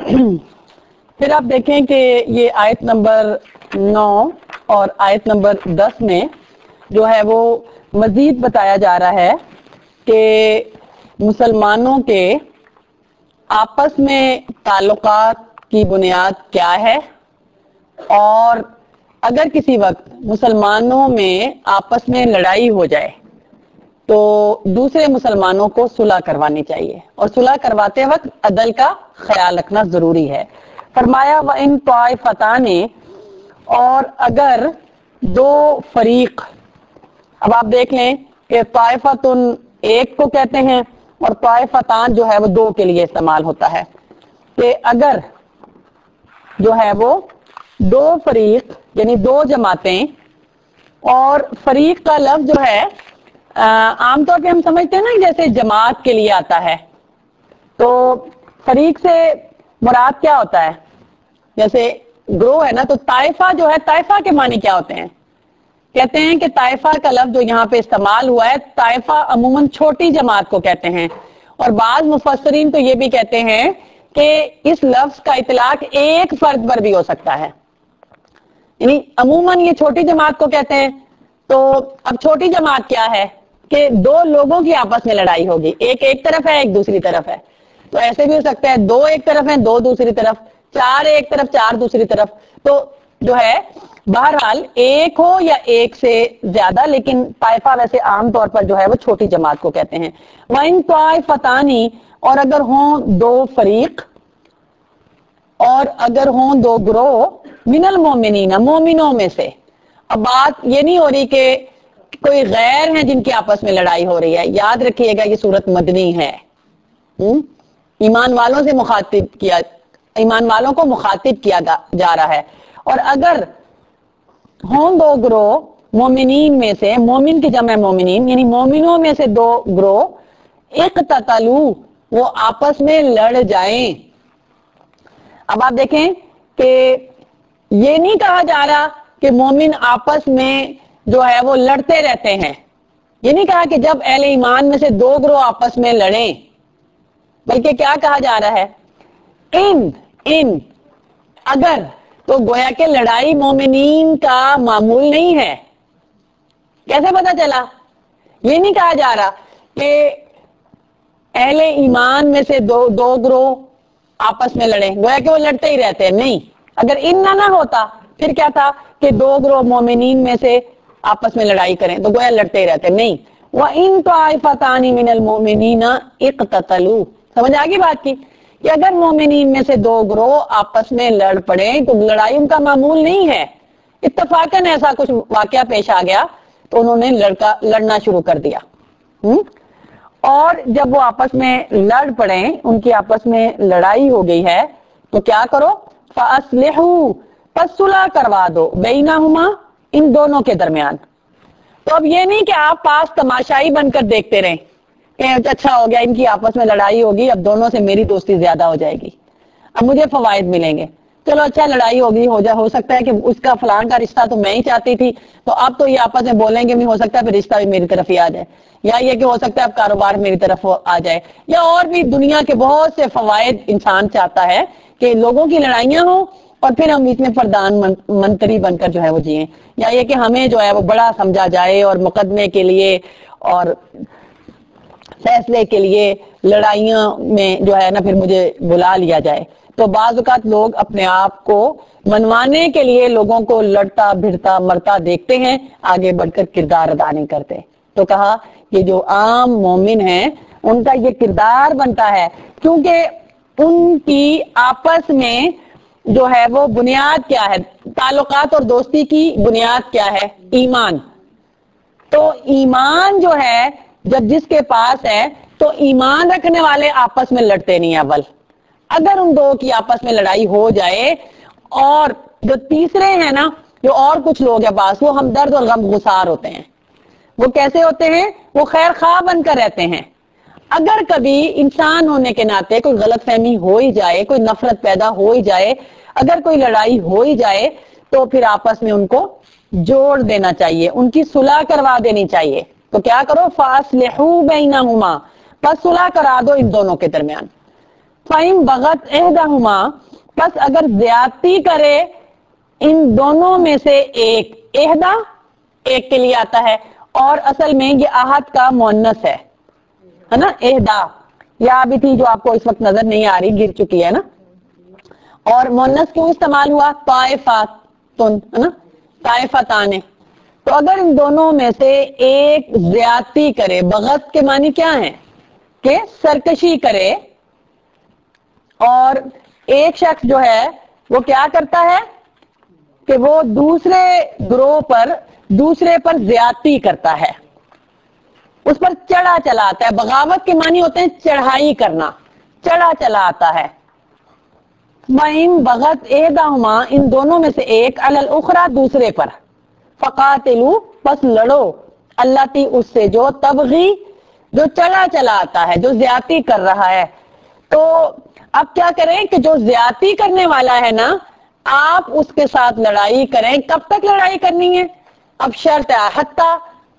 پھر آپ دیکھیں کہ یہ آیت نمبر 9 اور آیت نمبر 10 میں جو ہے وہ مزید بتایا جا رہا ہے کہ مسلمانوں کے آپس میں تعلقات کی بنیاد کیا ہے، اور اگر کسی وقت مسلمانوں میں آپس میں لڑائی ہو جائے تو دوسرے مسلمانوں کو صلح کروانی چاہیے، اور صلح کرواتے وقت عدل کا خیال رکھنا ضروری ہے۔ فرمایا وَإِن طَائِفَتَانِ، اور اگر دو فریق، اب آپ دیکھ لیں کہ طائفتن ایک کو کہتے ہیں اور طائفتان جو ہے وہ دو کے لیے استعمال ہوتا ہے، کہ اگر جو ہے وہ دو فریق یعنی دو جماعتیں، اور فریق کا لفظ جو ہے عام طور پہ ہم سمجھتے ہیں نا جیسے جماعت کے لیے آتا ہے، تو فریق سے مراد کیا ہوتا ہے؟ جیسے گروہ ہے نا، تو طائفہ جو ہے، طائفہ کے معنی کیا ہوتے ہیں؟ کہتے ہیں کہ طائفہ کا لفظ جو یہاں پہ استعمال ہوا ہے، طائفہ عموماً چھوٹی جماعت کو کہتے ہیں، اور بعض مفسرین تو یہ بھی کہتے ہیں کہ اس لفظ کا اطلاق ایک فرد پر بھی ہو سکتا ہے، یعنی عموماً یہ چھوٹی جماعت کو کہتے ہیں۔ تو اب چھوٹی جماعت کیا ہے کہ دو لوگوں کی آپس میں لڑائی ہوگی، ایک طرف ہے ایک دوسری طرف ہے، تو ایسے بھی ہو سکتا ہے دو ایک طرف ہیں دو دوسری طرف، چار ایک طرف چار دوسری طرف، تو جو ہے بہرحال ایک ہو یا ایک سے زیادہ، لیکن طائفہ ویسے عام طور پر جو ہے وہ چھوٹی جماعت کو کہتے ہیں۔ وَإِن طَائِفَتَانِ، اور اگر ہوں دو فریق، اور اگر ہوں دو گروہ، من المومنین، مومنوں میں سے۔ اب بات یہ نہیں ہو رہی کہ کوئی غیر ہیں جن کی آپس میں لڑائی ہو رہی ہے، یاد رکھیے گا یہ صورت مدنی ہے، ایمان والوں سے ایمان والوں کو مخاطب کیا جا رہا ہے۔ اور اگر ہوں دو گروہ مومنین میں سے، مومن کی جمع مومنین یعنی مومنوں میں سے دو گروہ، اقتتلوا، وہ آپس میں لڑ جائیں۔ اب آپ دیکھیں کہ یہ نہیں کہا جا رہا کہ مومن آپس میں جو ہے وہ لڑتے رہتے ہیں، یہ نہیں کہا کہ جب اہل ایمان میں سے دو گروہ آپس میں لڑیں، بلکہ کیا کہا جا رہا ہے؟ ان اگر، تو گویا کہ لڑائی مومنین کا معمول نہیں ہے۔ کیسے پتا چلا؟ یہ نہیں کہا جا رہا کہ اہل ایمان میں سے دو گروہ آپس میں لڑیں، گویا کہ وہ لڑتے ہی رہتے ہیں، نہیں۔ اگر ان نہ ہوتا پھر کیا تھا کہ دو گروہ مومنین میں سے آپس میں لڑائی کریں تو گویا لڑتے ہی رہتے ہیں، نہیں۔ وَإِن طَائِفَتَانِ مِنَ الْمُؤْمِنِينَ اقْتَتَلُوا، سمجھ آگئی بات کی کہ اگر مومنین میں سے دو گروہ آپس میں لڑ پڑیں تو لڑائی ان کا معمول نہیں ہے، اتفاقاً ایسا کچھ واقعہ پیش آ گیا تو انہوں نے لڑنا شروع کر دیا، اور جب وہ آپس میں لڑ پڑیں، ان کی آپس میں لڑائی ہو گئی ہے، تو کیا کرو؟ فَأَصْلِحُوا، پس صلح کروا دو، بَيْنَهُمَا، ان دونوں کے درمیان۔ تو اب یہ نہیں کہ آپ پاس تماشائی بن کر دیکھتے رہیں کہ اچھا ہو گیا ان کی آپس میں لڑائی ہوگی، اب دونوں سے میری دوستی زیادہ ہو جائے گی، اب مجھے فوائد ملیں گے، چلو اچھا لڑائی ہوگی، ہو سکتا ہے کہ اس کا فلان کا رشتہ تو میں ہی چاہتی تھی، تو اب تو یہ آپس میں بولیں گے، بھی ہو سکتا ہے پھر رشتہ بھی میری طرف ہی آ جائے، یا یہ کہ ہو سکتا ہے اب کاروبار میری طرف آ جائے، یا اور بھی دنیا کے بہت سے فوائد انسان چاہتا ہے کہ لوگوں کی لڑائیاں ہوں اور پھر ہم اس میں پردھان منتری بن کر جو ہے وہ جئیں، یا یہ کہ ہمیں جو ہے وہ بڑا سمجھا جائے اور مقدمے کے لیے اور فیصلے کے لیے لڑائیاں میں جو ہے نا پھر مجھے بلا لیا جائے۔ تو بعض اوقات لوگ اپنے آپ کو منوانے کے لیے لوگوں کو لڑتا بھڑتا مرتا دیکھتے ہیں، آگے بڑھ کر کردار ادا نہیں کرتے۔ تو کہا کہ جو عام مومن ہیں ان کا یہ کردار بنتا ہے، کیونکہ ان کی آپس میں جو ہے وہ بنیاد کیا ہے؟ تعلقات اور دوستی کی بنیاد کیا ہے؟ ایمان۔ تو ایمان جو ہے جب جس کے پاس ہے تو ایمان رکھنے والے آپس میں لڑتے نہیں اول، اگر ان دو کی آپس میں لڑائی ہو جائے، اور جو تیسرے ہیں نا، جو اور کچھ لوگ ہیں پاس، وہ ہمدرد اور غم گسار ہوتے ہیں۔ وہ کیسے ہوتے ہیں؟ وہ خیر خواہ بن کر رہتے ہیں۔ اگر کبھی انسان ہونے کے ناطے کوئی غلط فہمی ہو ہی جائے، کوئی نفرت پیدا ہو ہی جائے، اگر کوئی لڑائی ہو ہی جائے، تو پھر آپس میں ان کو جوڑ دینا چاہیے، ان کی صلح کروا دینی چاہیے۔ تو کیا کرو؟ فَأَصْلِحُوا بَيْنَهُمَا، پس صلح کرا دو ان دونوں کے درمیان۔ فَإِن بَغَتْ إِحْدَاهُمَا پس اگر زیادتی کرے ان دونوں میں سے ایک، احدا ایک کے لیے آتا ہے اور اصل میں یہ احد کا مؤنث ہے نا، احدا یا بھی تھی جو آپ کو اس وقت نظر نہیں آ رہی، گر چکی ہے نا. اور مؤنث کیوں استعمال ہوا؟ طائفتن ہے نا، طائفتان. تو اگر ان دونوں میں سے ایک زیادتی کرے، بغض کے معنی کیا ہے کہ سرکشی کرے، اور ایک شخص جو ہے وہ کیا کرتا ہے کہ وہ دوسرے گروہ پر، دوسرے پر زیادتی کرتا ہے، اس پر چڑھا چلا آتا ہے. بغاوت کے معنی ہوتے ہیں چڑھائی کرنا، چڑھا چلا آتا ہے. وَإِن بَغَتْ إِحْدَاهُمَا ان دونوں میں سے ایک عَلَى الْأُخْرَى دوسرے پر، فَقَاتِلُوا پس لڑو، اللتی اس سے جو تبغی جو چلا چلا آتا ہے، جو زیادتی کر رہا ہے. تو اب کیا کریں کہ جو زیادتی کرنے والا ہے نا، آپ اس کے ساتھ لڑائی کریں. کب تک لڑائی کرنی ہے؟ اب شرط ہے، حتی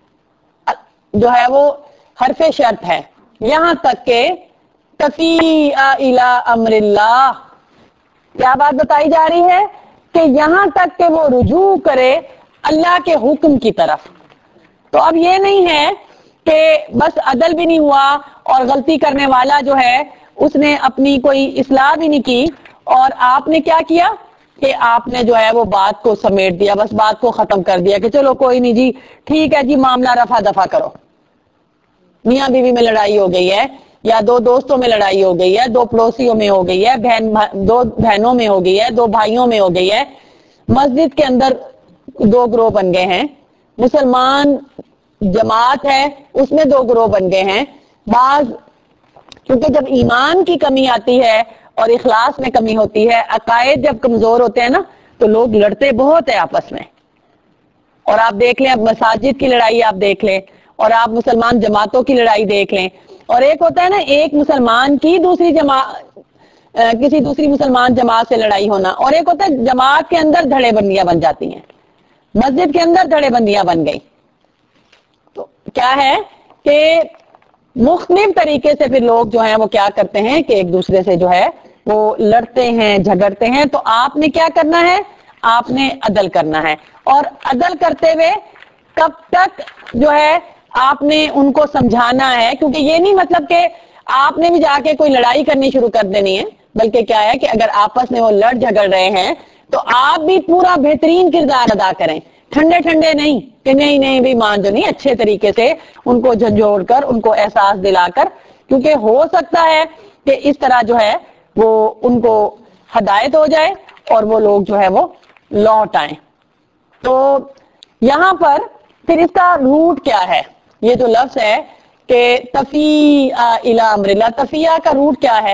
جو ہے وہ حرف شرط ہے، یہاں تک کہ تفیء الی امر اللہ. کیا بات بتائی جا رہی ہے کہ یہاں تک کہ وہ رجوع کرے اللہ کے حکم کی طرف. تو اب یہ نہیں ہے کہ بس عدل بھی نہیں ہوا اور غلطی کرنے والا جو ہے اس نے اپنی کوئی اصلاح بھی نہیں کی، اور آپ نے کیا کیا کہ آپ نے جو ہے وہ بات کو سمیٹ دیا، بس بات کو ختم کر دیا کہ چلو کوئی نہیں جی، ٹھیک ہے جی، معاملہ رفع دفع کرو. میاں بیوی میں لڑائی ہو گئی ہے، یا دو دوستوں میں لڑائی ہو گئی ہے، دو پڑوسیوں میں ہو گئی ہے، دو بہنوں میں ہو گئی ہے، دو بھائیوں میں ہو گئی ہے، مسجد کے اندر دو گروہ بن گئے ہیں، مسلمان جماعت ہے اس میں دو گروہ بن گئے ہیں. بعض کیونکہ جب ایمان کی کمی آتی ہے اور اخلاص میں کمی ہوتی ہے، عقائد جب کمزور ہوتے ہیں نا، تو لوگ لڑتے بہت ہیں آپس میں. اور آپ دیکھ لیں، اب مساجد کی لڑائی آپ دیکھ لیں، اور آپ مسلمان جماعتوں کی لڑائی دیکھ لیں. اور ایک ہوتا ہے نا ایک مسلمان کی دوسری جماعت، کسی دوسری مسلمان جماعت سے لڑائی ہونا، اور ایک ہوتا ہے جماعت کے اندر دھڑے بندیاں بن جاتی ہیں، مسجد کے اندر دھڑے بندیاں بن گئی. تو کیا ہے کہ مختلف طریقے سے پھر لوگ جو ہیں وہ کیا کرتے ہیں کہ ایک دوسرے سے جو ہے وہ لڑتے ہیں، جھگڑتے ہیں. تو آپ نے کیا کرنا ہے؟ آپ نے عدل کرنا ہے. اور عدل کرتے ہوئے کب تک جو ہے آپ نے ان کو سمجھانا ہے، کیونکہ یہ نہیں مطلب کہ آپ نے بھی جا کے کوئی لڑائی کرنی شروع کر دینی ہے، بلکہ کیا ہے کہ اگر آپس میں وہ لڑ جھگڑ رہے ہیں تو آپ بھی پورا بہترین کردار ادا کریں، ٹھنڈے ٹھنڈے نہیں کہ نہیں نہیں بھی مان جو نہیں، اچھے طریقے سے ان کو جھنجھوڑ کر، ان کو احساس دلا کر، کیونکہ ہو سکتا ہے کہ اس طرح جو ہے وہ ان کو ہدایت ہو جائے اور وہ لوگ جو ہے وہ لوٹ آئیں. تو یہاں پر پھر اس کا روٹ کیا ہے؟ یہ جو لفظ ہے کہ تفیء الی امر اللہ، تفیہ کا روٹ کیا ہے؟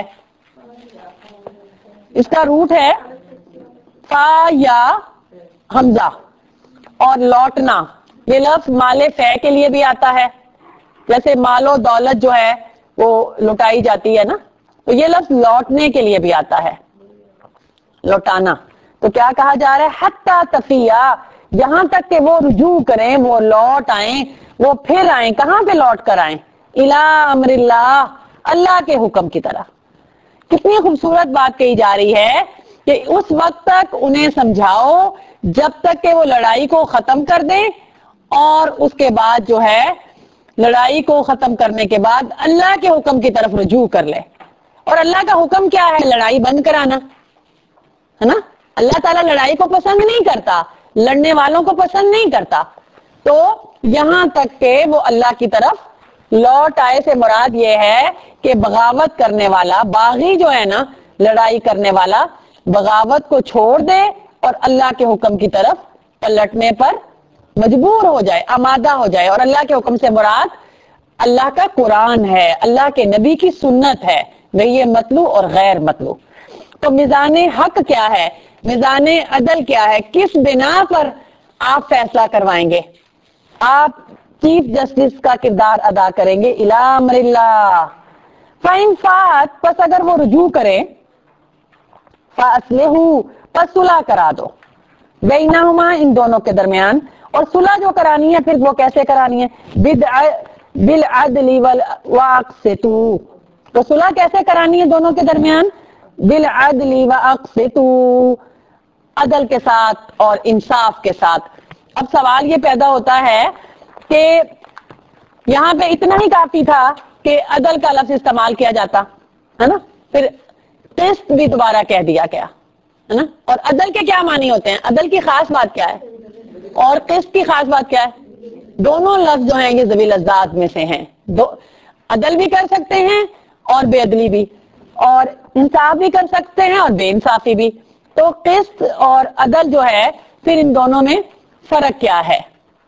اس کا روٹ ہے فا یا حمزہ. اور لوٹنا، یہ لفظ مال فے کے لیے بھی آتا ہے، جیسے مال و دولت جو ہے وہ لوٹائی جاتی ہے نا، تو یہ لفظ لوٹنے کے لیے بھی آتا ہے، لوٹانا. تو کیا کہا جا رہا ہے؟ حتی تفیہ، یہاں تک کہ وہ رجوع کریں، وہ لوٹ آئیں، وہ پھر آئیں. کہاں پہ لوٹ کر آئیں؟ الی امر اللہ، اللہ کے حکم کی طرح. کتنی خوبصورت بات کہی جا رہی ہے کہ اس وقت تک انہیں سمجھاؤ جب تک کہ وہ لڑائی کو ختم کر دیں، اور اس کے بعد جو ہے لڑائی کو ختم کرنے کے بعد اللہ کے حکم کی طرف رجوع کر لے. اور اللہ کا حکم کیا ہے؟ لڑائی بند کرانا ہے نا. اللہ تعالیٰ لڑائی کو پسند نہیں کرتا، لڑنے والوں کو پسند نہیں کرتا. تو یہاں تک کہ وہ اللہ کی طرف لوٹ آئے سے مراد یہ ہے کہ بغاوت کرنے والا، باغی جو ہے نا، لڑائی کرنے والا، بغاوت کو چھوڑ دے اور اللہ کے حکم کی طرف پلٹنے پر مجبور ہو جائے، آمادہ ہو جائے. اور اللہ کے حکم سے مراد اللہ کا قرآن ہے، اللہ کے نبی کی سنت ہے، وہی مطلوع اور غیر مطلوع. تو میزان حق کیا ہے؟ میزان عدل کیا ہے؟ کس بنا پر آپ فیصلہ کروائیں گے؟ آپ چیف جسٹس کا کردار ادا کریں گے. الی امر اللہ. فَإِن فَاءَتْ پس اگر وہ رجوع کریں، فَأَصْلِحُوا پس صلح کرا دو، بینہما ان دونوں کے درمیان. اور صلح جو کرانی ہے پھر وہ کیسے کرانی ہے؟ بالعدل واقسطوا، تو صلح کیسے کرانی ہے دونوں کے درمیان؟ بالعدل واقسطوا، عدل کے ساتھ اور انصاف کے ساتھ. اب سوال یہ پیدا ہوتا ہے کہ یہاں پہ اتنا ہی کافی تھا کہ عدل کا لفظ استعمال کیا جاتا ہے نا، پھر قسط بھی دوبارہ کہہ دیا گیا ہے نا. اور عدل کے کیا معنی ہوتے ہیں؟ عدل کی خاص بات کیا ہے اور قسط کی خاص بات کیا ہے؟ دونوں لفظ جو ہیں یہ ذوی الاضداد میں سے ہیں. عدل بھی کر سکتے ہیں اور بے عدلی بھی، اور انصاف بھی کر سکتے ہیں اور بے انصافی بھی. تو قسط اور عدل جو ہے پھر ان دونوں میں فرق کیا ہے؟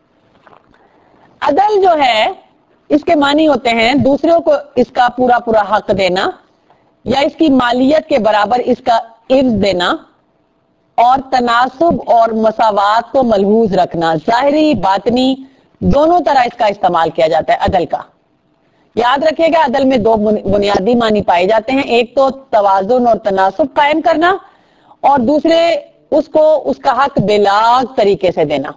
عدل جو ہے اس کے معنی ہوتے ہیں دوسروں کو اس کا پورا پورا حق دینا، یا اس کی مالیت کے برابر اس کا عوض دینا، اور تناسب اور مساوات کو ملحوظ رکھنا. ظاہری باطنی دونوں طرح اس کا استعمال کیا جاتا ہے عدل کا. یاد رکھیے گا عدل میں دو بنیادی معنی پائے جاتے ہیں، ایک تو توازن اور تناسب قائم کرنا، اور دوسرے اس کو اس کا حق بلاغ طریقے سے دینا.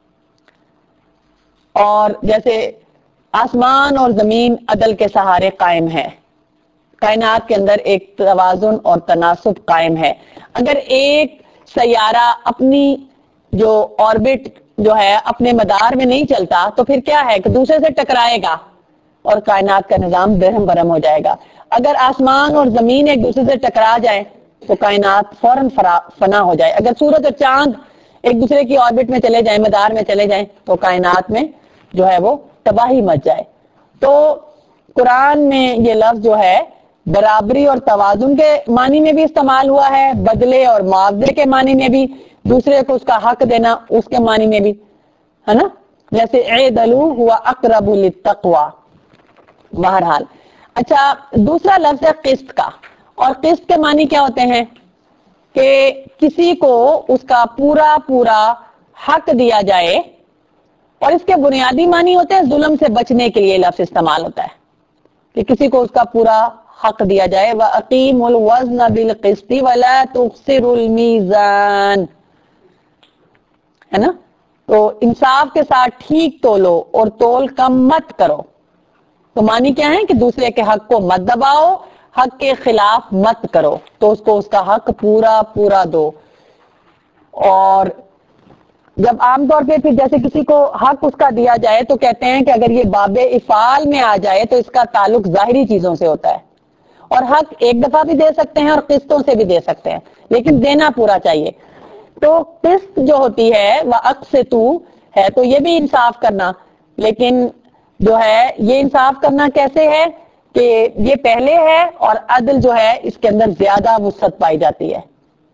اور جیسے آسمان اور زمین عدل کے سہارے قائم ہے، کائنات کے اندر ایک توازن اور تناسب قائم ہے. اگر ایک سیارہ اپنی جو آربٹ جو ہے اپنے مدار میں نہیں چلتا تو پھر کیا ہے کہ دوسرے سے ٹکرائے گا اور کائنات کا نظام درہم برہم ہو جائے گا. اگر آسمان اور زمین ایک دوسرے سے ٹکرا جائے تو کائنات فوراً فنا ہو جائے. اگر سورج اور چاند ایک دوسرے کی آربٹ میں چلے جائیں، مدار میں چلے جائیں، تو کائنات میں جو ہے وہ تباہی مچ جائے. تو قرآن میں یہ لفظ جو ہے برابری اور توازن کے معنی میں بھی استعمال ہوا ہے، بدلے اور معاوضے کے معنی میں بھی، دوسرے کو اس کا حق دینا اس کے معنی میں بھی، ہے نا. جیسے اعدلوا هو اقرب للتقوی. بہرحال اچھا، دوسرا لفظ ہے قسط کا. اور قسط کے معنی کیا ہوتے ہیں؟ کہ کسی کو اس کا پورا پورا حق دیا جائے، اور اس کے بنیادی معنی ہوتے ہیں ظلم سے بچنے کے لیے لفظ استعمال ہوتا ہے کہ کسی کو اس کا پورا حق دیا جائے. وَأَقِيمُوا الْوَزْنَ بِالْقِسْطِ وَلَا تُخْسِرُوا الْمِيزَانَ، ہے نا. تو انصاف کے ساتھ ٹھیک تولو اور تول کم مت کرو. تو معنی کیا ہے کہ دوسرے کے حق کو مت دباؤ، حق کے خلاف مت کرو، تو اس کو اس کا حق پورا پورا دو. اور جب عام طور پہ پھر جیسے کسی کو حق اس کا دیا جائے تو کہتے ہیں کہ اگر یہ باب افعال میں آ جائے تو اس کا تعلق ظاہری چیزوں سے ہوتا ہے، اور حق ایک دفعہ بھی دے سکتے ہیں اور قسطوں سے بھی دے سکتے ہیں، لیکن دینا پورا چاہیے. تو قسط جو ہوتی ہے وہ اقسطوا ہے، تو یہ بھی انصاف کرنا، لیکن جو ہے یہ انصاف کرنا کیسے ہے کہ یہ پہلے ہے، اور عدل جو ہے اس کے اندر زیادہ وسعت پائی جاتی ہے،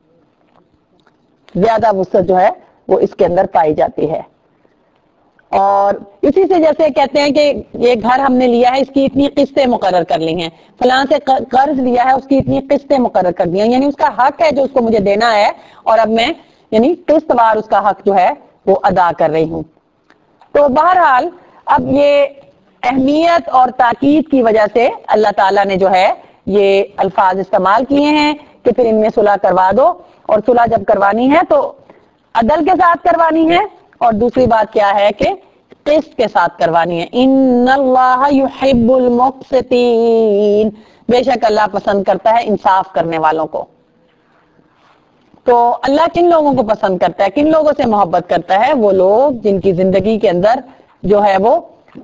زیادہ وسعت جو ہے وہ اس کے اندر پائی جاتی ہے. اور اسی سے جیسے کہتے ہیں کہ یہ گھر ہم نے لیا ہے اس کی اتنی قسطیں مقرر کر لی ہیں، فلاں سے قرض لیا ہے اس کی اتنی قسطیں مقرر کر دی ہیں، یعنی اس کا حق ہے جو اس کو مجھے دینا ہے، اور اب میں یعنی قسط وار اس کا حق جو ہے وہ ادا کر رہی ہوں. تو بہرحال اب یہ اہمیت اور تاکید کی وجہ سے اللہ تعالیٰ نے جو ہے یہ الفاظ استعمال کیے ہیں کہ پھر ان میں صلح کروا دو. اور صلح جب کروانی ہے تو عدل کے ساتھ کروانی ہے، اور دوسری بات کیا ہے کہ قسط کے ساتھ کروانی ہے. ان اللہ یحب المقسطین، بے شک اللہ پسند کرتا ہے انصاف کرنے والوں کو. تو اللہ کن لوگوں کو پسند کرتا ہے، کن لوگوں سے محبت کرتا ہے؟ وہ لوگ جن کی زندگی کے اندر جو ہے وہ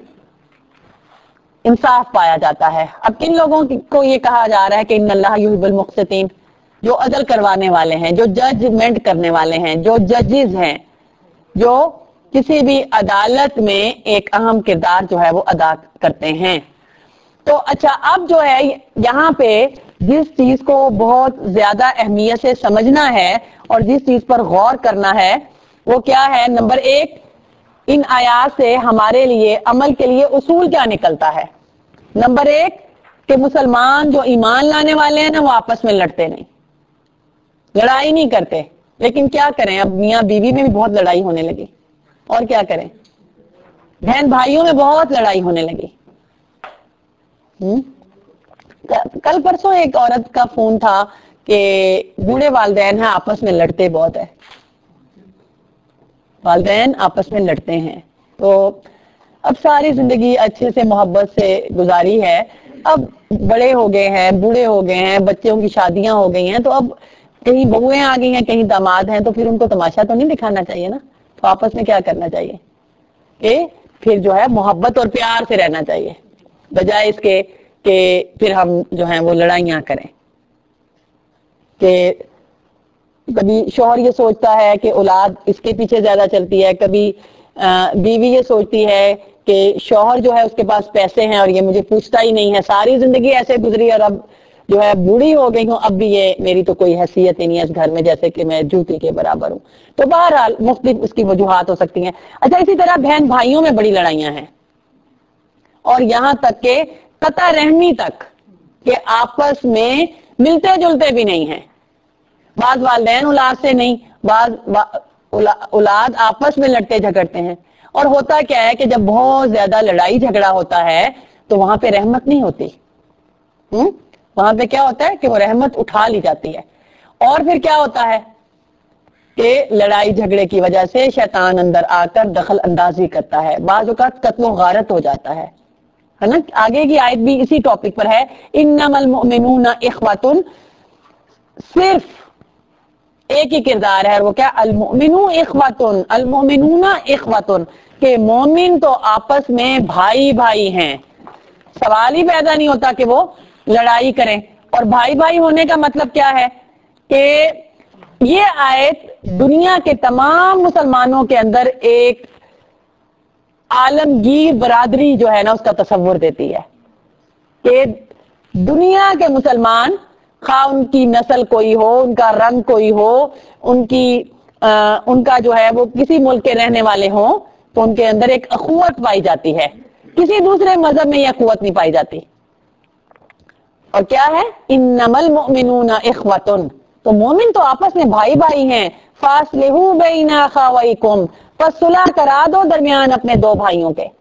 انصاف پایا جاتا ہے. اب کن لوگوں کو یہ کہا جا رہا ہے کہ ان اللہ یحب المقسطین؟ جو عدل کروانے والے ہیں، جو ججمنٹ کرنے والے ہیں، جو ججز ہیں، جو کسی بھی عدالت میں ایک اہم کردار جو ہے وہ ادا کرتے ہیں. تو اچھا، اب جو ہے یہاں پہ جس چیز کو بہت زیادہ اہمیت سے سمجھنا ہے اور جس چیز پر غور کرنا ہے وہ کیا ہے؟ نمبر ایک، ان آیات سے ہمارے لیے عمل کے لیے اصول کیا نکلتا ہے؟ نمبر ایک کہ مسلمان جو ایمان لانے والے ہیں نا وہ آپس میں لڑتے نہیں، لڑائی نہیں کرتے. لیکن کیا کریں، اب میاں بیوی میں بھی بہت لڑائی ہونے لگی، اور کیا کریں، بہن بھائیوں میں بہت لڑائی ہونے لگی. کل پرسوں ایک عورت کا فون تھا کہ بوڑھے والدین ہیں آپس میں لڑتے بہت ہے، والدین آپس میں لڑتے ہیں. تو اب ساری زندگی اچھے سے محبت سے گزاری ہے اب بڑے ہو گئے ہیں، بوڑھے ہو گئے ہیں، بچوں کی شادیاں ہو گئی ہیں، تو اب کہیں بہویں آ گئی ہیں، کہیں داماد ہیں، تو پھر ان کو تماشا تو نہیں دکھانا چاہیے نا. تو آپس میں کیا کرنا چاہیے کہ پھر جو ہے محبت اور پیار سے رہنا چاہیے، بجائے اس کے کہ پھر ہم جو ہیں وہ لڑائیاں کریں. کہ کبھی شوہر یہ سوچتا ہے کہ اولاد اس کے پیچھے زیادہ چلتی ہے، کبھی بیوی یہ سوچتی ہے کہ شوہر جو ہے اس کے پاس پیسے ہیں اور یہ مجھے پوچھتا ہی نہیں ہے، ساری زندگی ایسے گزری اور اب جو ہے بوڑھی ہو گئی ہوں، اب بھی یہ میری تو کوئی حیثیت ہی نہیں ہے اس گھر میں، جیسے کہ میں جوتی کے برابر ہوں. تو بہرحال مختلف اس کی وجوہات ہو سکتی ہیں. اچھا، اسی طرح بہن بھائیوں میں بڑی لڑائیاں ہیں، اور یہاں تک کہ قطع رحمی تک، کہ آپس میں ملتے جلتے بھی نہیں ہیں. بعض والدین اولاد سے نہیں، بعض اولاد آپس میں لڑتے جھگڑتے ہیں. اور ہوتا کیا ہے کہ جب بہت زیادہ لڑائی جھگڑا ہوتا ہے تو وہاں پہ رحمت نہیں ہوتی. وہاں پہ کیا ہوتا ہے کہ وہ رحمت اٹھا لی جاتی ہے. اور پھر کیا ہوتا ہے کہ لڑائی جھگڑے کی وجہ سے شیطان اندر آ کر دخل اندازی کرتا ہے، بعض اوقات قتل و غارت ہو جاتا ہے نا. آگے کی آیت بھی اسی ٹاپک پر ہے، انما المؤمنون اخوۃ، صرف ایک ہی کردار ہے، وہ کیا؟ المؤمنون اخوۃ، المؤمنون اخوۃ، کہ مومن تو آپس میں بھائی بھائی ہیں. سوال ہی پیدا نہیں ہوتا کہ وہ لڑائی کریں. اور بھائی بھائی ہونے کا مطلب کیا ہے کہ یہ آیت دنیا کے تمام مسلمانوں کے اندر ایک عالمگیر برادری جو ہے نا اس کا تصور دیتی ہے کہ دنیا کے مسلمان، خواہ ان کی نسل کوئی ہو، ان کا رنگ کوئی ہو، ان کا جو ہے وہ کسی ملک کے رہنے والے ہوں، تو ان کے اندر ایک اخوت پائی جاتی ہے. کسی دوسرے مذہب میں یہ اخوت نہیں پائی جاتی. اور کیا ہے؟ انما المؤمنون اخوۃ، تو مومن تو آپس میں بھائی بھائی ہیں. فاصلحوا بین اخویکم، پس صلح کرا دو درمیان اپنے دو بھائیوں کے.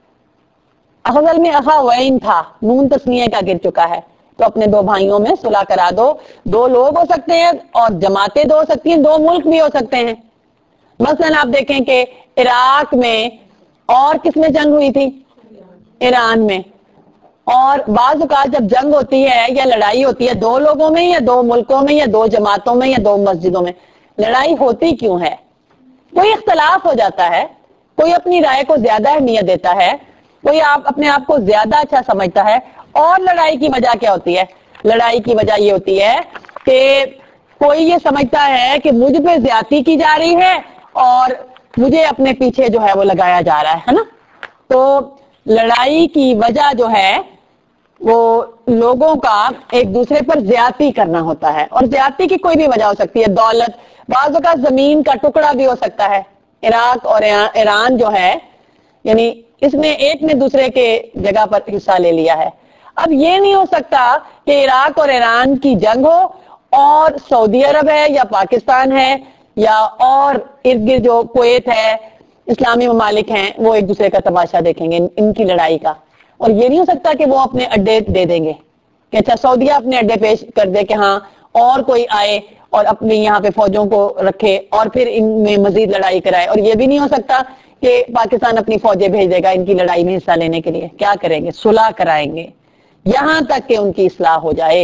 اصل میں اخوین تھا، نون تسنیہ کا گر چکا ہے، تو اپنے دو بھائیوں میں صلح کرا دو. دو لوگ ہو سکتے ہیں اور جماعتیں دو ہو سکتی ہیں، دو ملک بھی ہو سکتے ہیں. مثلا آپ دیکھیں کہ عراق میں اور کس میں جنگ ہوئی تھی؟ ایران میں. اور بعض اوقات جب جنگ ہوتی ہے یا لڑائی ہوتی ہے دو لوگوں میں یا دو ملکوں میں یا دو جماعتوں میں یا دو مسجدوں میں، لڑائی ہوتی کیوں ہے؟ کوئی اختلاف ہو جاتا ہے، کوئی اپنی رائے کو زیادہ اہمیت دیتا ہے، کوئی اپنے آپ کو زیادہ اچھا سمجھتا ہے. اور لڑائی کی وجہ کیا ہوتی ہے؟ لڑائی کی وجہ یہ ہوتی ہے کہ کوئی یہ سمجھتا ہے کہ مجھ پہ زیادتی کی جا رہی ہے اور مجھے اپنے پیچھے جو ہے وہ لگایا جا رہا ہے نا. تو لڑائی کی وجہ جو ہے وہ لوگوں کا ایک دوسرے پر زیادتی کرنا ہوتا ہے، اور زیادتی کی کوئی بھی وجہ ہو سکتی ہے. دولت، بعض اوقات زمین کا ٹکڑا بھی ہو سکتا ہے. عراق اور ایران جو ہے، یعنی اس میں ایک نے دوسرے کے جگہ پر حصہ لے لیا ہے. اب یہ نہیں ہو سکتا کہ عراق اور ایران کی جنگ ہو اور سعودی عرب ہے یا پاکستان ہے یا اور ارد گرد جو کویت ہے، اسلامی ممالک ہیں، وہ ایک دوسرے کا تماشا دیکھیں گے ان کی لڑائی کا. اور یہ نہیں ہو سکتا کہ وہ اپنے اڈے دے دیں گے کہ اچھا سعودیہ اپنے اڈے پیش کر دے کہ ہاں اور کوئی آئے اور اپنے یہاں پہ فوجوں کو رکھے اور پھر ان میں مزید لڑائی کرائے. اور یہ بھی نہیں ہو سکتا کہ پاکستان اپنی فوجیں بھیج دے گا ان کی لڑائی میں حصہ لینے کے لیے. کیا کریں گے؟ صلح کرائیں گے یہاں تک کہ ان کی اصلاح ہو جائے.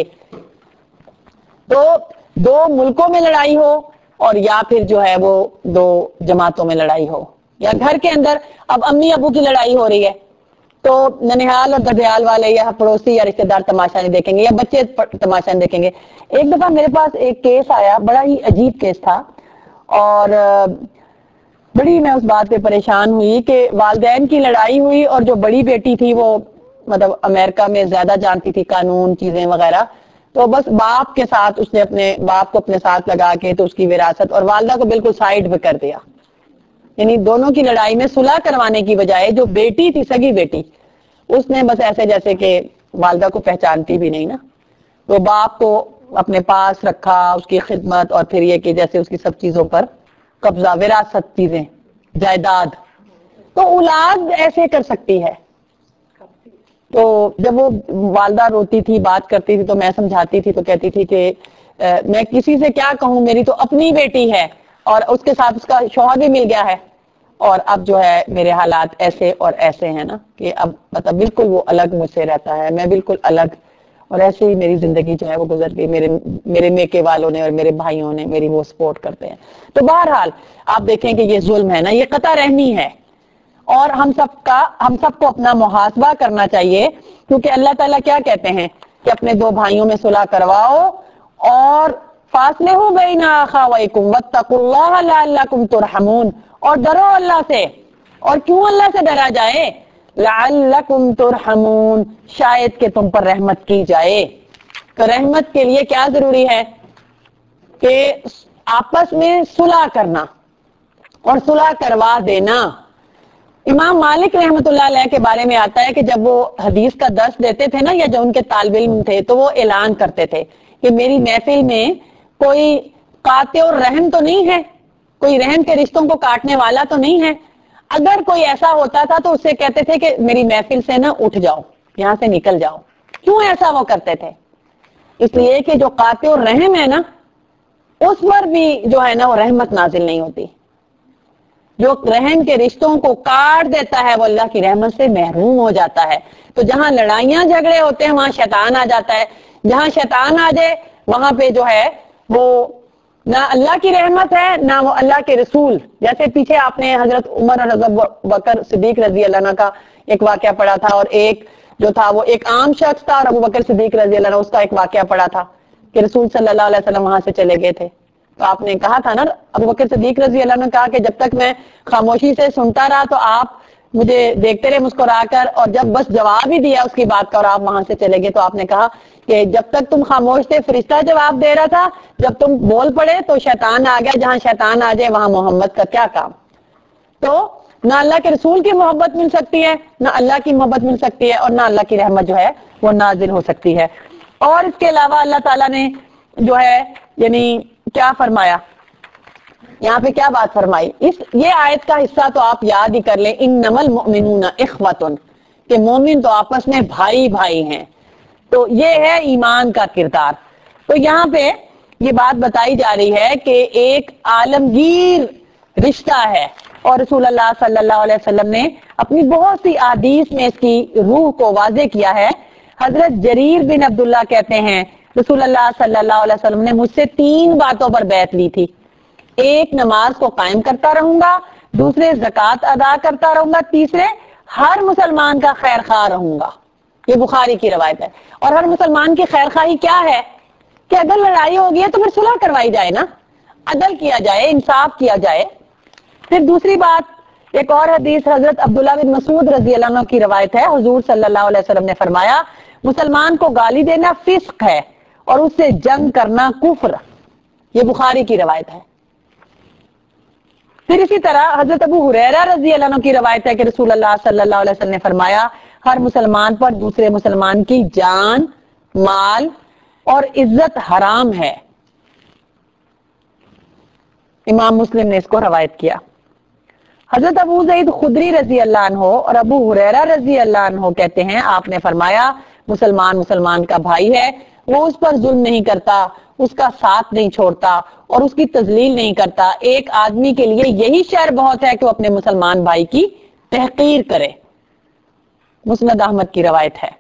تو دو ملکوں میں لڑائی ہو اور یا پھر جو ہے وہ دو جماعتوں میں لڑائی ہو، یا گھر کے اندر اب امی ابو کی لڑائی ہو رہی ہے تو ننیال اور ددیال والے یا پڑوسی یا رشتہ دار تماشا نہیں دیکھیں گے یا بچے تماشا نہیں دیکھیں گے. ایک دفعہ میرے پاس ایک کیس آیا، بڑا ہی عجیب کیس تھا، اور بڑی میں اس بات پہ پریشان ہوئی کہ والدین کی لڑائی ہوئی اور جو بڑی بیٹی تھی وہ مطلب امریکہ میں زیادہ جانتی تھی قانون چیزیں وغیرہ، تو بس باپ کے ساتھ اس نے اپنے باپ کو اپنے ساتھ لگا کے تو اس کی وراثت اور والدہ کو بالکل سائیڈ پہ کر دیا. یعنی دونوں کی لڑائی میں صلح کروانے کی بجائے جو بیٹی تھی، سگی بیٹی، اس نے بس ایسے جیسے کہ والدہ کو پہچانتی بھی نہیں نا، تو باپ کو اپنے پاس رکھا، اس کی خدمت، اور پھر یہ کہ جیسے اس کی سب چیزوں پر قبضہ، وراثت، چیزیں، جائیداد. تو اولاد ایسے کر سکتی ہے. تو جب وہ والدہ روتی تھی، بات کرتی تھی تو میں سمجھاتی تھی تو کہتی تھی کہ میں کسی سے کیا کہوں، میری تو اپنی بیٹی ہے اور اس کے ساتھ اس کا شوہر بھی مل گیا ہے اور اب جو ہے میرے حالات ایسے اور ایسے ہیں نا کہ اب مطلب بالکل وہ الگ مجھ سے رہتا ہے، میں بالکل الگ، اور ایسے ہی میری زندگی جو ہے وہ گزر گئی، میرے میکے والوں نے اور میرے بھائیوں نے میری وہ سپورٹ کرتے ہیں۔ تو بہرحال آپ دیکھیں کہ یہ ظلم ہے نا، یہ قطع رحمی ہے، اور ہم سب کو اپنا محاسبہ کرنا چاہیے، کیونکہ اللہ تعالیٰ کیا کہتے ہیں کہ اپنے دو بھائیوں میں صلح کرواؤ اور فاصلے ہو بین اخویکم واتقوا اللہ لعلکم ترحمون، اور ڈرو اللہ سے، اور کیوں اللہ سے ڈرا جائے؟ لعلکم ترحمون، شاید کہ تم پر رحمت کی جائے۔ تو رحمت کے لیے کیا ضروری ہے کہ آپس میں صلح کرنا اور صلح کروا دینا۔ امام مالک رحمت اللہ علیہ کے بارے میں آتا ہے کہ جب وہ حدیث کا درس دیتے تھے نا، یا جو ان کے طالب علم تھے، تو وہ اعلان کرتے تھے کہ میری محفل میں کوئی قاطع الرحم تو نہیں ہے، کوئی رحم کے رشتوں کو کاٹنے والا تو نہیں ہے۔ اگر کوئی ایسا ہوتا تھا تو اس سے کہتے تھے کہ میری محفل سے نا اٹھ جاؤ، یہاں سے نکل جاؤ۔ کیوں ایسا وہ کرتے تھے؟ اس لیے کہ جو قاطع الرحم ہے نا، اس پر بھی جو ہے نا وہ رحمت نازل نہیں ہوتی۔ جو رحم کے رشتوں کو کاٹ دیتا ہے وہ اللہ کی رحمت سے محروم ہو جاتا ہے۔ تو جہاں لڑائیاں جھگڑے ہوتے ہیں وہاں شیطان آ جاتا ہے، جہاں شیطان آ جائے وہاں پہ جو ہے وہ نہ اللہ کی رحمت ہے نہ وہ اللہ کے رسول۔ جیسے پیچھے آپ نے حضرت عمر اور حضرت بکر صدیق رضی اللہ عنہ کا ایک واقعہ پڑھا تھا، اور ایک جو تھا وہ ایک عام شخص تھا، اور ابو بکر صدیق رضی اللہ عنہ اس کا ایک واقعہ پڑھا تھا کہ رسول صلی اللہ علیہ وسلم وہاں سے چلے گئے تھے۔ تو آپ نے کہا تھا نا، ابو بکر صدیق رضی اللہ عنہ نے کہا کہ جب تک میں خاموشی سے سنتا رہا تو آپ مجھے دیکھتے رہے مسکرا کر، اور جب بس جواب ہی دیا اس کی بات کا اور آپ وہاں سے چلے گئے، تو آپ نے کہا کہ جب تک تم خاموش تھے فرشتہ جواب دے رہا تھا، جب تم بول پڑے تو شیطان آ گیا، جہاں شیطان آ جائے وہاں محمد کا کیا کام۔ تو نہ اللہ کے رسول کی محبت مل سکتی ہے، نہ اللہ کی محبت مل سکتی ہے، اور نہ اللہ کی رحمت جو ہے وہ نازل ہو سکتی ہے۔ اور اس کے علاوہ اللہ تعالیٰ نے جو ہے یعنی کیا فرمایا یہاں پہ، کیا بات فرمائی، یہ آیت کا حصہ تو آپ یاد ہی کر لیں، انما المؤمنون اخوۃ، کہ مومن تو آپس میں بھائی بھائی ہیں۔ تو یہ ہے ایمان کا کردار۔ تو یہاں پہ یہ بات بتائی جا رہی ہے کہ ایک عالمگیر رشتہ ہے، اور رسول اللہ صلی اللہ علیہ وسلم نے اپنی بہت سی احادیث میں اس کی روح کو واضح کیا ہے۔ حضرت جریر بن عبداللہ کہتے ہیں رسول اللہ صلی اللہ علیہ وسلم نے مجھ سے 3 باتوں پر بیعت لی تھی، ایک نماز کو قائم کرتا رہوں گا، دوسرے زکوٰۃ ادا کرتا رہوں گا، تیسرے ہر مسلمان کا خیر خواہ رہوں گا۔ یہ بخاری کی روایت ہے۔ اور ہر مسلمان کی خیر خواہی کیا ہے کہ اگر لڑائی ہوگی ہے تو پھر صلح کروائی جائے نا، عدل کیا جائے، انصاف کیا جائے۔ پھر دوسری بات، ایک اور حدیث حضرت عبداللہ بن مسعود رضی اللہ عنہ کی روایت ہے، حضور صلی اللہ علیہ وسلم نے فرمایا مسلمان کو گالی دینا فسق ہے اور اس سے جنگ کرنا کفر۔ یہ بخاری کی روایت ہے۔ پھر اسی طرح حضرت ابو ہریرہ رضی اللہ عنہ کی روایت ہے کہ رسول اللہ صلی اللہ علیہ وسلم نے فرمایا ہر مسلمان پر دوسرے مسلمان کی جان، مال اور عزت حرام ہے۔ امام مسلم نے اس کو روایت کیا۔ حضرت ابو سعید خدری رضی اللہ عنہ اور ابو ہریرہ رضی اللہ عنہ کہتے ہیں آپ نے فرمایا مسلمان مسلمان کا بھائی ہے، وہ اس پر ظلم نہیں کرتا، اس کا ساتھ نہیں چھوڑتا اور اس کی تذلیل نہیں کرتا۔ ایک آدمی کے لیے یہی شر بہت ہے کہ وہ اپنے مسلمان بھائی کی تحقیر کرے۔ مسند احمد کی روایت ہے۔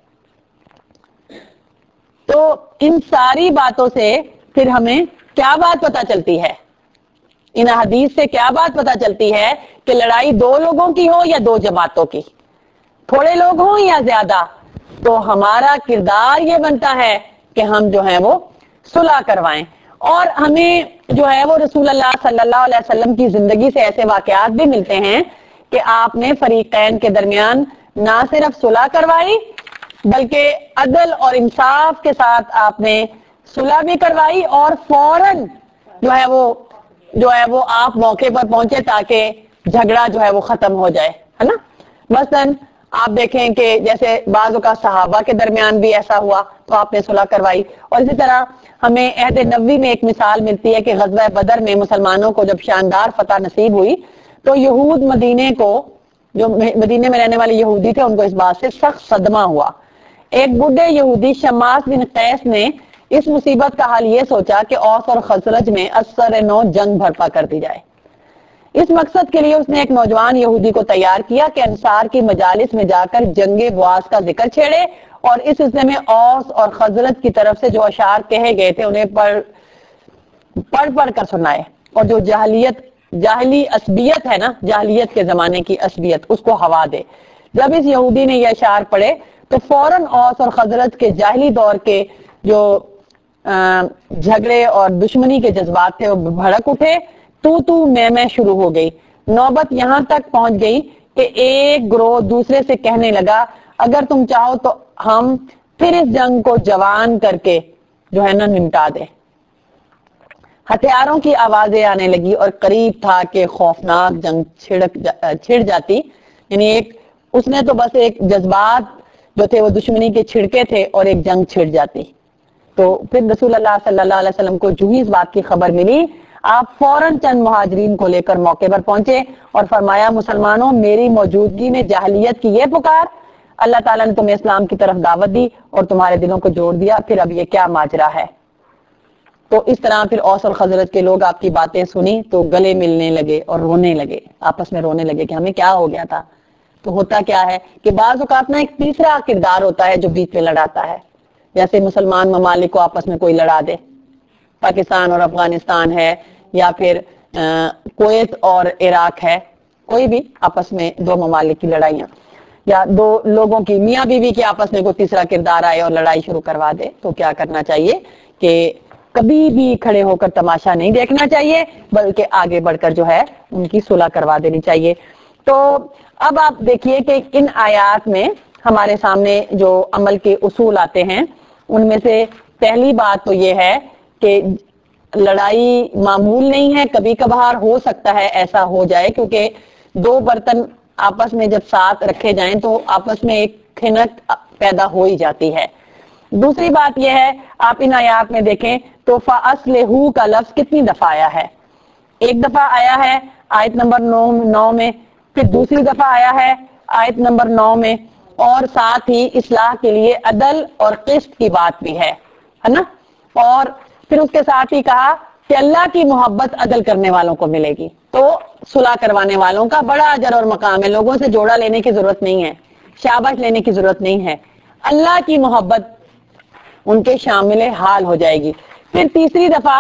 تو ان ساری باتوں سے پھر ہمیں کیا بات پتہ چلتی ہے؟ ان حدیث سے کیا بات پتہ چلتی ہے کہ لڑائی 2 لوگوں کی ہو یا 2 جماعتوں کی، تھوڑے لوگ ہوں یا زیادہ، تو ہمارا کردار یہ بنتا ہے کہ ہم جو ہیں وہ صلح کروائیں۔ اور ہمیں جو ہے وہ رسول اللہ صلی اللہ علیہ وسلم کی زندگی سے ایسے واقعات بھی ملتے ہیں کہ آپ نے فریقین کے درمیان نہ صرف صلح کروائی بلکہ عدل اور انصاف کے ساتھ آپ نے صلح بھی کروائی، اور فوراً جو ہے وہ آپ موقع پر پہنچے تاکہ جھگڑا جو ہے وہ ختم ہو جائے، ہے نا۔ مثلاً آپ دیکھیں کہ جیسے بعض اوقات صحابہ کے درمیان بھی ایسا ہوا تو آپ نے صلح کروائی، اور اسی طرح ہمیں عہد نبوی میں ایک مثال ملتی ہے کہ غزوہ بدر میں مسلمانوں کو جب شاندار فتح نصیب ہوئی تو یہود مدینے کو، جو مدینے میں رہنے والے یہودی تھے، ان کو اس بات سے سخت صدمہ ہوا۔ ایک بوڑھے یہودی شماس بن قیس نے اس مصیبت کا حل یہ سوچا کہ اوس اور خزرج میں اثر نو جنگ برپا کر دی جائے۔ اس مقصد کے لیے اس نے ایک نوجوان یہودی کو تیار کیا کہ انصار کی مجالس میں جا کر جنگ بواس کا ذکر چھیڑے اور اس سلسلے میں اوس اور خزرج کی طرف سے جو اشعار کہے گئے تھے انہیں پڑھ کر سنائے، اور جو جاہلی عصبیت ہے نا، جاہلیت کے زمانے کی عصبیت، اس کو ہوا دے۔ جب اس یہودی نے یہ اشعار پڑھے تو فوراً اوس اور خزرج کے جاہلی دور کے جو جھگڑے اور دشمنی کے جذبات تھے وہ بھڑک اٹھے، تو میں شروع ہو گئی۔ نوبت یہاں تک پہنچ گئی کہ ایک گروہ دوسرے سے کہنے لگا اگر تم چاہو تو ہم پھر اس جنگ کو جوان کر کے جو ہے نا نمٹا دے۔ ہتھیاروں کی آوازیں آنے لگی اور قریب تھا کہ خوفناک جنگ چھڑ جاتی، یعنی اس نے تو بس ایک جذبات جو تھے وہ دشمنی کے چھڑکے تھے اور ایک جنگ چھڑ جاتی۔ تو پھر رسول اللہ صلی اللہ علیہ وسلم کو جو ہی اس بات کی خبر ملی، آپ فوراً چند مہاجرین کو لے کر موقع پر پہنچے اور فرمایا مسلمانوں میری موجودگی میں جاہلیت کی یہ پکار، اللہ تعالیٰ نے تمہیں اسلام کی طرف دعوت دی اور تمہارے دلوں کو جوڑ دیا، پھر اب یہ کیا ماجرا ہے؟ تو اس طرح پھر اوس اور خزرج کے لوگ آپ کی باتیں سنی تو گلے ملنے لگے اور رونے لگے، آپس میں رونے لگے کہ ہمیں کیا ہو گیا تھا۔ تو ہوتا کیا ہے کہ بعض اوقات نا ایک تیسرا کردار ہوتا ہے جو بیچ میں لڑاتا ہے، جیسے مسلمان ممالک کو آپس میں کوئی لڑا دے، پاکستان اور افغانستان ہے یا پھر کویت اور عراق ہے، کوئی بھی آپس میں دو ممالک کی لڑائیاں، یا دو لوگوں کی میاں بیوی کے آپس میں کوئی تیسرا کردار آئے اور لڑائی شروع کروا دے، تو کیا کرنا چاہیے کہ کبھی بھی کھڑے ہو کر تماشا نہیں دیکھنا چاہیے، بلکہ آگے بڑھ کر جو ہے ان کی صلح کروا دینی چاہیے۔ تو اب آپ دیکھیے کہ ان آیات میں ہمارے سامنے جو عمل کے اصول آتے ہیں ان میں سے پہلی بات تو یہ ہے کہ لڑائی معمول نہیں ہے، کبھی کبھار ہو سکتا ہے ایسا ہو جائے، کیونکہ دو برتن آپس میں جب ساتھ رکھے جائیں تو آپس میں ایک کھنک پیدا ہو ہی جاتی ہے۔ دوسری بات یہ ہے آپ ان آیات میں دیکھیں تو فَأَصْلِحُوا کا لفظ کتنی دفعہ آیا ہے؟ ایک دفعہ آیا ہے آیت نمبر 9 میں، پھر دوسری دفعہ آیا ہے آیت نمبر 9 میں، اور ساتھ ہی اصلاح کے لیے عدل اور قسط کی بات بھی ہے نا، اور پھر اس کے ساتھ ہی کہا کہ اللہ کی محبت عدل کرنے والوں کو ملے گی، تو صلح کروانے والوں کا بڑا اجر اور مقام ہے، لوگوں سے جوڑا لینے کی ضرورت نہیں ہے، شاباش لینے کی ضرورت نہیں ہے، اللہ کی محبت ان کے شامل حال ہو جائے گی۔ پھر تیسری دفعہ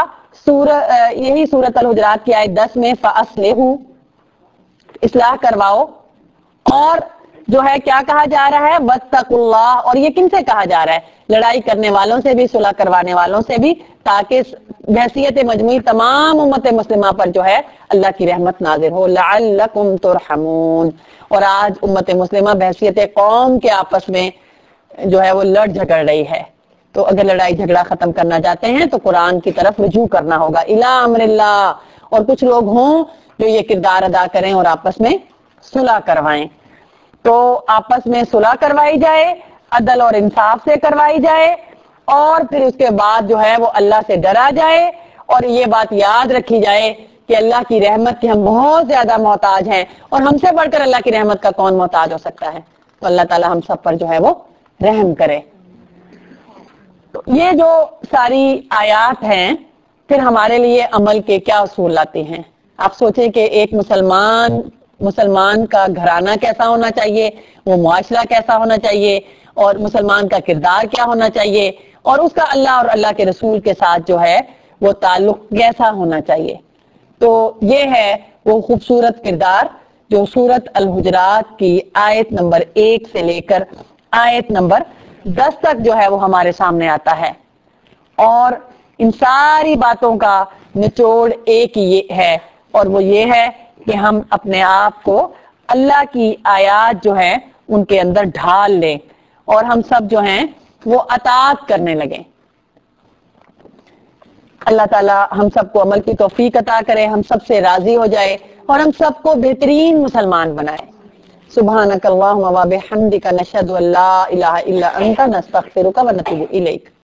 یہی سورۃ الحجرات کی آیت 10 میں فَأَصْلِحُوا اصلاح کرواؤ، اور جو ہے کیا کہا جا رہا ہے وَاتَّقُوا اللَّهَ، اور یہ کن سے کہا جا رہا ہے؟ لڑائی کرنے والوں سے بھی، صلح کروانے والوں سے بھی، تاکہ بحیثیت مجموعی تمام امت مسلمہ پر جو ہے اللہ کی رحمت نازل ہو، لَعَلَّكُمْ تُرْحَمُونَ۔ اور آج امت مسلمہ بحیثیت قوم کے آپس میں جو ہے وہ لڑ جھگڑ رہی ہے، تو اگر لڑائی جھگڑا ختم کرنا چاہتے ہیں تو قرآن کی طرف رجوع کرنا ہوگا، الی امر اللہ، اور کچھ لوگ ہوں جو یہ کردار ادا کریں اور آپس میں صلح کروائیں، تو آپس میں صلح کروائی جائے، عدل اور انصاف سے کروائی جائے، اور پھر اس کے بعد جو ہے وہ اللہ سے ڈرا جائے، اور یہ بات یاد رکھی جائے کہ اللہ کی رحمت کے ہم بہت زیادہ محتاج ہیں، اور ہم سے بڑھ کر اللہ کی رحمت کا کون محتاج ہو سکتا ہے؟ تو اللہ تعالی ہم سب پر جو ہے وہ رحم کرے۔ تو یہ جو ساری آیات ہیں پھر ہمارے لیے عمل کے کیا اصول لاتے ہیں؟ آپ سوچیں کہ ایک مسلمان کا گھرانہ کیسا ہونا چاہیے، وہ معاشرہ کیسا ہونا چاہیے، اور مسلمان کا کردار کیا ہونا چاہیے، اور اس کا اللہ اور اللہ کے رسول کے ساتھ جو ہے وہ تعلق کیسا ہونا چاہیے۔ تو یہ ہے وہ خوبصورت کردار جو سورۃ الحجرات کی آیت نمبر 1 سے لے کر آیت نمبر 10 تک جو ہے وہ ہمارے سامنے آتا ہے، اور ان ساری باتوں کا نچوڑ ایک ہی ہے، اور وہ یہ ہے کہ ہم اپنے آپ کو اللہ کی آیات جو ہیں ان کے اندر ڈھال لیں، اور ہم سب جو ہیں وہ اطاعت کرنے لگیں۔ اللہ تعالی ہم سب کو عمل کی توفیق عطا کرے، ہم سب سے راضی ہو جائے، اور ہم سب کو بہترین مسلمان بنائے۔ سبحانک اللہم و بحمدک، نشہد ان لا الہ الا انت، نستغفرک و نتوب الیک۔